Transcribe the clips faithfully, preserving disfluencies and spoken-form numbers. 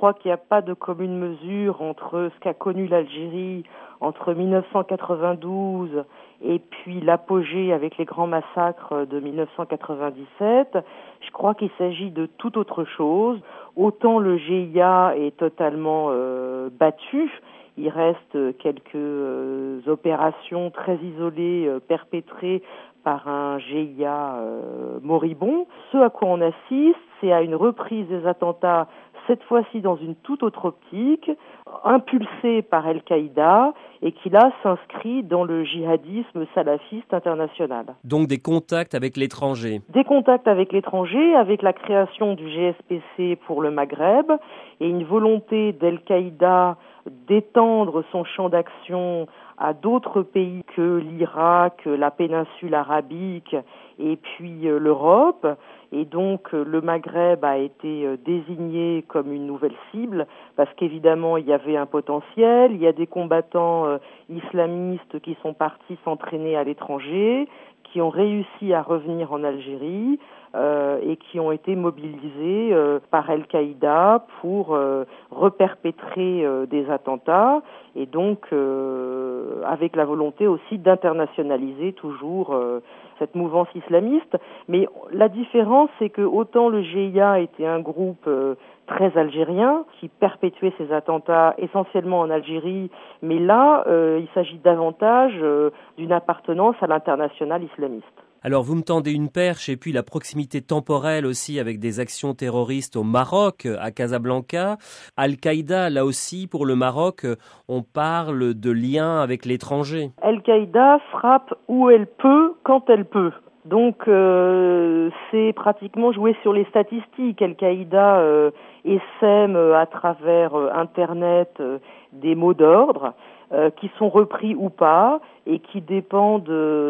crois qu'il n'y a pas de commune mesure entre ce qu'a connu l'Algérie entre dix-neuf cent quatre-vingt-douze et puis l'apogée avec les grands massacres de dix-neuf cent quatre-vingt-dix-sept. Je crois qu'il s'agit de tout autre chose. Autant le G I A est totalement euh, battu, il reste quelques euh, opérations très isolées euh, perpétrées par un G I A euh, moribond. Ce à quoi on assiste, c'est à une reprise des attentats, cette fois-ci dans une toute autre optique, impulsée par Al-Qaïda et qui là s'inscrit dans le djihadisme salafiste international. Donc des contacts avec l'étranger. Des contacts avec l'étranger, avec la création du G S P C pour le Maghreb et une volonté d'Al-Qaïda d'étendre son champ d'action à d'autres pays que l'Irak, la péninsule arabique et puis euh, l'Europe. Et donc euh, le Maghreb a été euh, désigné comme une nouvelle cible parce qu'évidemment il y avait un potentiel, il y a des combattants euh, islamistes qui sont partis s'entraîner à l'étranger, qui ont réussi à revenir en Algérie euh, et qui ont été mobilisés euh, par Al-Qaïda pour euh, reperpétrer euh, des attentats et donc euh, avec la volonté aussi d'internationaliser toujours euh, cette mouvance islamiste. Mais la différence, c'est que autant le G I A était un groupe euh, très algérien qui perpétuait ces attentats essentiellement en Algérie, mais là, euh, il s'agit davantage euh, d'une appartenance à l'international islamiste. Alors vous me tendez une perche et puis la proximité temporelle aussi avec des actions terroristes au Maroc, à Casablanca. Al-Qaïda, là aussi, pour le Maroc, on parle de liens avec l'étranger. Al-Qaïda frappe où elle peut, quand elle peut. Donc euh, c'est pratiquement jouer sur les statistiques. Al-Qaïda euh, essaime euh, à travers euh, Internet euh, des mots d'ordre euh, qui sont repris ou pas et qui dépendent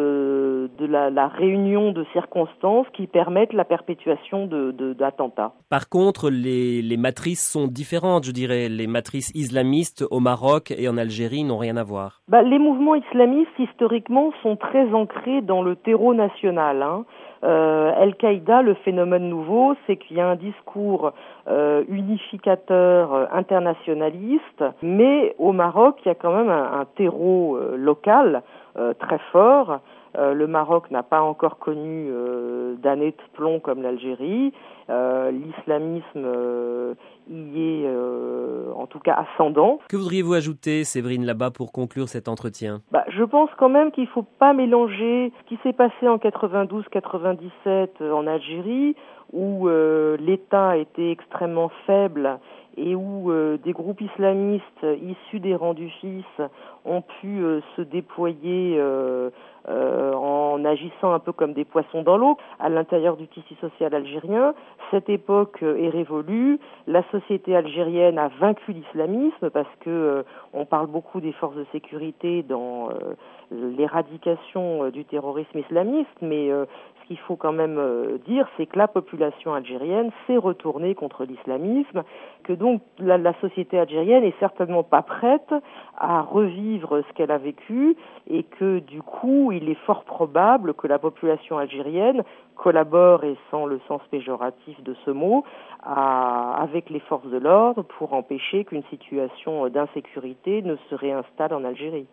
de, de la, la réunion de circonstances qui permettent la perpétuation de, de, d'attentats. Par contre, les, les matrices sont différentes, je dirais. Les matrices islamistes au Maroc et en Algérie n'ont rien à voir. Bah, les mouvements islamistes, historiquement, sont très ancrés dans le terreau national, hein. Euh, Al-Qaïda, le phénomène nouveau, c'est qu'il y a un discours euh, unificateur, euh, internationaliste, mais au Maroc, il y a quand même un, un terreau euh, local euh, très fort. Euh, le Maroc n'a pas encore connu euh, d'années de plomb comme l'Algérie. Euh, l'islamisme euh, y est euh, en tout cas ascendant. Que voudriez-vous ajouter, Séverine, là-bas, pour conclure cet entretien ? Bah, je pense quand même qu'il ne faut pas mélanger ce qui s'est passé en quatre-vingt-douze quatre-vingt-dix-sept en Algérie, où euh, l'État était extrêmement faible et où euh, des groupes islamistes issus des rangs du fils ont pu euh, se déployer euh, euh, en agissant un peu comme des poissons dans l'eau à l'intérieur du tissu social algérien. Cette époque euh, est révolue. La société algérienne a vaincu l'islamisme parce que euh, on parle beaucoup des forces de sécurité dans euh, l'éradication euh, du terrorisme islamiste, mais euh, ce qu'il faut quand même euh, dire, c'est que la population algérienne s'est retournée contre l'islamisme, que donc la, la société algérienne est certainement pas prête à revivre ce qu'elle a vécu et que du coup, il est fort probable que la population algérienne collabore, et sans le sens péjoratif de ce mot, à, avec les forces de l'ordre pour empêcher qu'une situation d'insécurité ne se réinstalle en Algérie.